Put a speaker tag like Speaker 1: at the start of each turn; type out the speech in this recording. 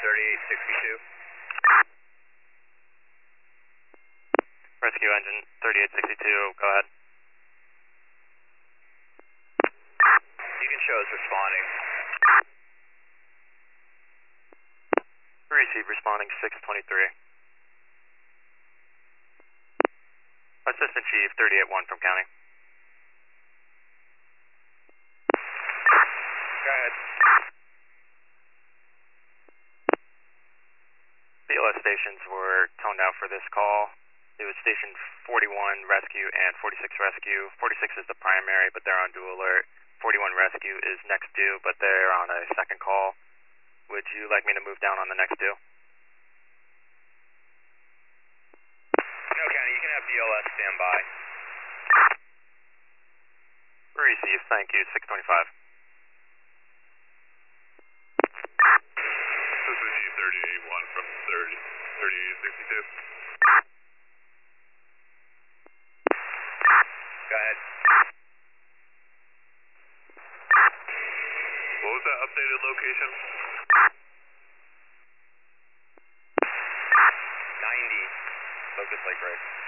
Speaker 1: 3862.
Speaker 2: Rescue engine 3862, go ahead.
Speaker 1: You can show us responding.
Speaker 2: Receive responding 623. Assistant Chief 381 from County.
Speaker 1: Go ahead.
Speaker 2: BLS stations were toned out for this call. It was station 41 rescue and 46 rescue. 46 is the primary, but they're on dual alert. 41 rescue is next due, but they're on a second call. Would you like me to move down on the next due?
Speaker 1: No, County, you can have BLS stand by.
Speaker 2: Receive, thank you, 625.
Speaker 3: This is E381 from 3862.
Speaker 1: Go ahead.
Speaker 3: What was that updated location?
Speaker 1: 90. Focus Lake Break.